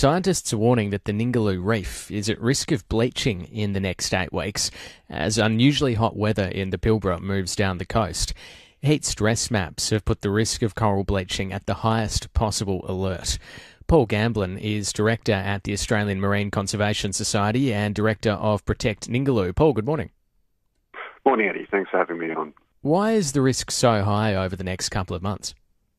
Scientists are warning that the Ningaloo Reef is at risk of bleaching in the next 8 weeks as unusually hot weather in the Pilbara moves down the coast. Heat stress maps have put the risk of coral bleaching at the highest possible alert. Paul Gamblin is Director at the Australian Marine Conservation Society and Director of Protect Ningaloo. Paul, good morning. Morning, Eddie. Thanks for having me on. Why is the risk so high over the next couple of months?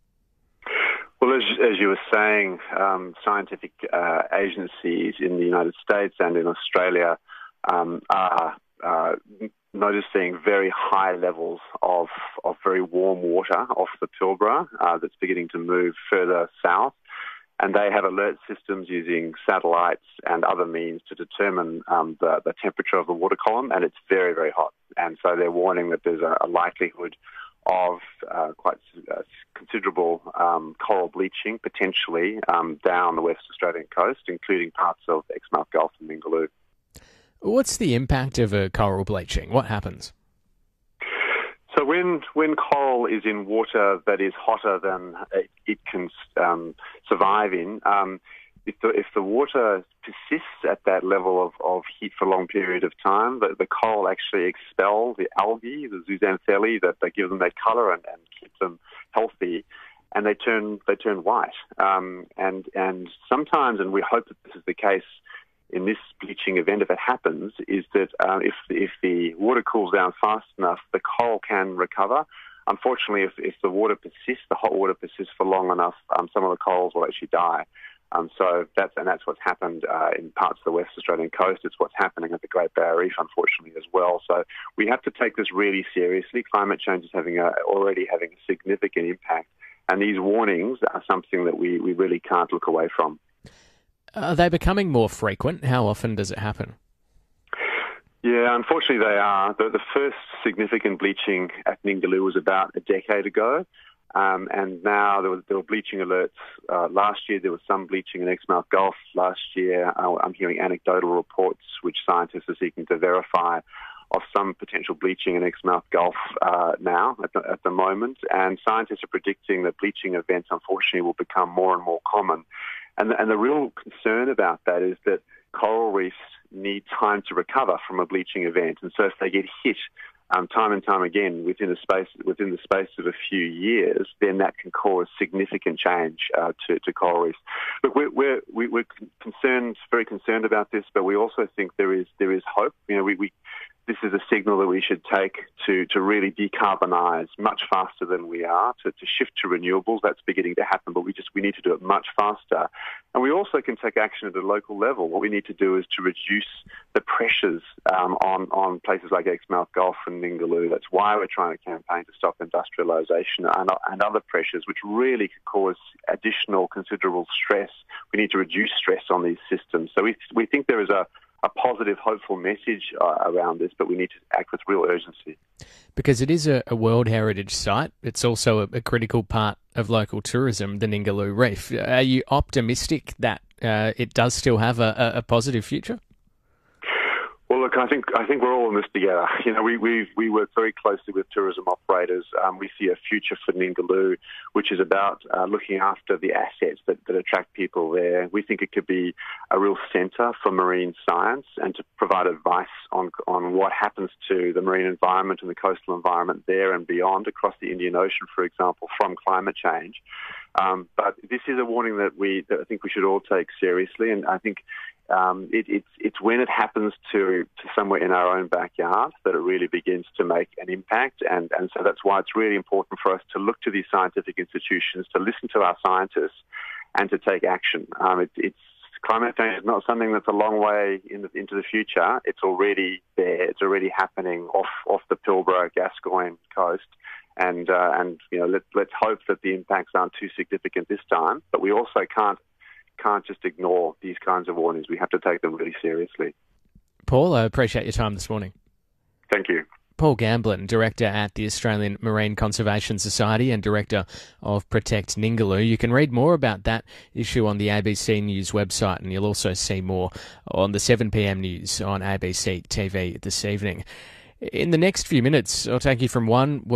Well, as you were saying, scientific agencies in the United States and in Australia are noticing very high levels of very warm water off the Pilbara that's beginning to move further south. And they have alert systems using satellites and other means to determine the temperature of the water column, and it's very, very hot. And so they're warning that there's a likelihood of quite considerable coral bleaching, potentially, down the West Australian coast, including parts of Exmouth Gulf and Ningaloo. What's the impact of a coral bleaching? What happens? So when coral is in water that is hotter than it can survive in, if the water persists at that level of heat for a long period of time, the coral actually expel the algae, the zooxanthellae, that give them their colour and keep them healthy, and they turn white. And sometimes, and we hope that this is the case in this bleaching event, if it happens, is that if the water cools down fast enough, the coral can recover. Unfortunately, if the water persists, the hot water persists for long enough, some of the corals will actually die. So that's what's happened in parts of the West Australian coast. It's what's happening at the Great Barrier Reef, unfortunately, as well. So we have to take this really seriously. Climate change is already having a significant impact, and these warnings are something that we really can't look away from. Are they becoming more frequent? How often does it happen? Yeah, unfortunately they are. The first significant bleaching at Ningaloo was about a decade ago. And now there were bleaching alerts. Last year there was some bleaching in Exmouth Gulf. Last year I'm hearing anecdotal reports which scientists are seeking to verify of some potential bleaching in Exmouth Gulf now at the moment. And scientists are predicting that bleaching events unfortunately will become more and more common. And the real concern about that is that coral reefs need time to recover from a bleaching event. And so if they get hit time and time again within the space of a few years, then that can cause significant change to coral reefs. Look, we're concerned, very concerned about this, but we also think there is hope. You know, this is a signal that we should take to really decarbonise much faster than we are, to shift to renewables. That's beginning to happen, but we need to do it much faster. And we also can take action at a local level. What we need to do is to reduce the pressures on places like Exmouth Gulf and Ningaloo. That's why we're trying to campaign to stop industrialisation and other pressures which really could cause additional considerable stress. We need to reduce stress on these systems. So we think there is a positive, hopeful message around this, but we need to act with real urgency. Because it is a World Heritage Site, it's also a critical part of local tourism, the Ningaloo Reef. Are you optimistic that it does still have a positive future? Well, look, I think we're all in this together. You know, we work very closely with tourism operators. We see a future for Ningaloo, which is about looking after the assets that attract people there. We think it could be a real centre for marine science and to provide advice on what happens to the marine environment and the coastal environment there and beyond across the Indian Ocean, for example, from climate change. But this is a warning that I think we should all take seriously, and I think it's when it happens to somewhere in our own backyard that it really begins to make an impact, and so that's why it's really important for us to look to these scientific institutions, to listen to our scientists, and to take action. Climate change is not something that's a long way into the future. It's already there. It's already happening off the Pilbara, Gascoyne coast. And you know, let's hope that the impacts aren't too significant this time. But we also can't just ignore these kinds of warnings. We have to take them really seriously. Paul, I appreciate your time this morning. Thank you. Paul Gamblin, Director at the Australian Marine Conservation Society and Director of Protect Ningaloo. You can read more about that issue on the ABC News website, and you'll also see more on the 7pm news on ABC TV this evening. In the next few minutes, I'll take you from one